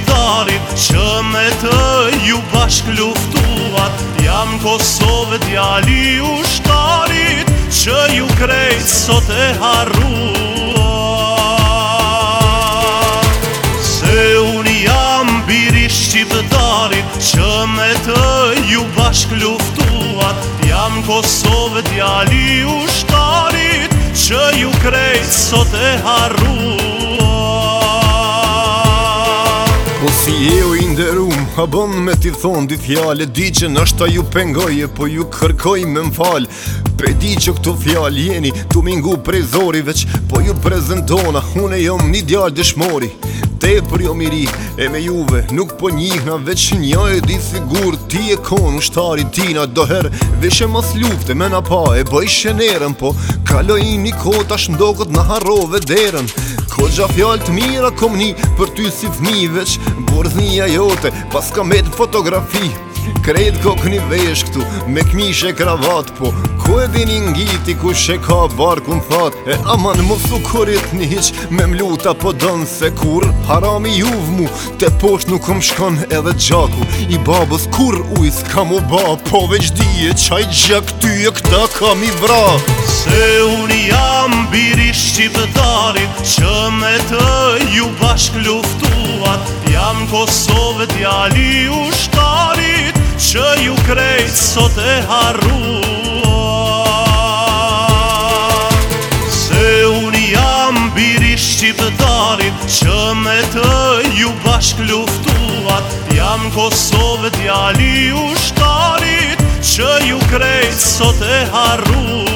shqiptarit që me të ju bashk luftuat. Jam Kosovë djali ushtarit që ju krejt sot e harruat. Se unë jam biri shqiptarit që me të ju bashk luftuat. Jam Kosovë djali ushtarit që ju krejt sot e harruat. Po si e u inderum, a bën me t'i thonë di fjale. Di që nashta ju pengoje, po ju kërkoj me m'fal. Pe di që këto fjal jeni tu mingu prej zori veç, po ju prezentona, une jom një djallë dëshmori. Te për jo miri e me juve nuk po njihna, veç një e di sigur. Ti e kon ushtari tina doher vishe mas lufte me na pa e bëj shenerën. Po kaloj një kota shndoket në harrove derën. Ko gja fjallë të mira kom një për ty si fmi, veç borëznia jote pas ka met fotografi. Krejt kok një vesh këtu me kmishe kravat, po ko e dini ngiti ku she ka barku m'that. E aman mos u korit një hiq me mluta, po dënë se kur harami juv mu te posh nuk kom shkon edhe gjaku i babës. Kur ujs ka mu ba, po veç dije qaj gjak ty e këta kam i vra. Se unë jam biri shqiptarit që me të ju bashk luftuat. Jam Kosovë djali ushtarit që ju krejt sot e harruat. Se unë jam biri shqiptarit që me të ju bashk luftuat. Jam Kosovë djali ushtarit që ju krejt sot e harruat.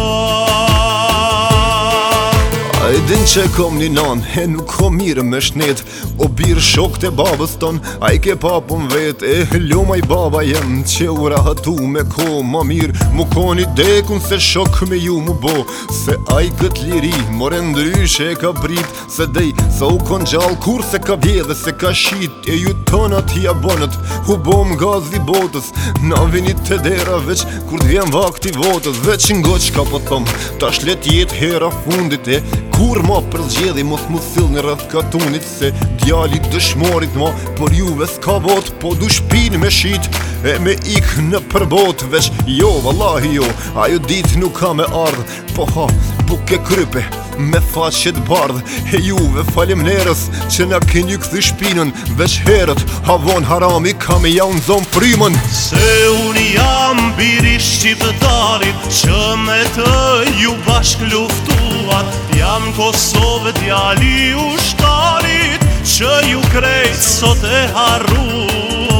A e din që kom një nan, e nuk kom mirë me shnet. O birë shok të babës ton, a i ke papun vet. E loma i baba jem që u rahatu me ko ma mirë. Mu koni dekun se shok me ju mu bo. Se a i kët liri, more ndryshe e ka brit. Se dej, sa u kon gjall kur se ka vjedhe, se ka shit. E ju tona t'ja bonët, hu bom gazi botës. Na vinit të dera veç, kur t'vjen vakti votës. Veç ngo qka po thom, tash let jet hera fundit e kur ma për zgjedhi mos mu sill në rrëth katunit. Se djalit dëshmorit ma për juve s'ka vot, po du shpin me shit e me ik në përbot. Veç jo, vallahi jo, ajo dit nuk ka me ardh. Po ha, buke krype me faqet bardh. E juve falim nerës që na keni këthi shpinën. Veç herët havon harami ka me ja unë zon frymën. Se unë jam biri shqiptarit që me të ju bashk luftuat. Jam Kosovë djali ushtarit që ju krejt sot e harruat.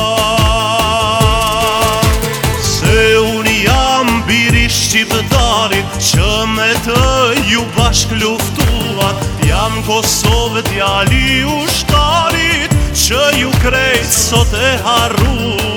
Se unë jam biri shqiptarit që me të ju bashk luftuat. Jam Kosovë djali ushtarit që ju krejt sot e harruat.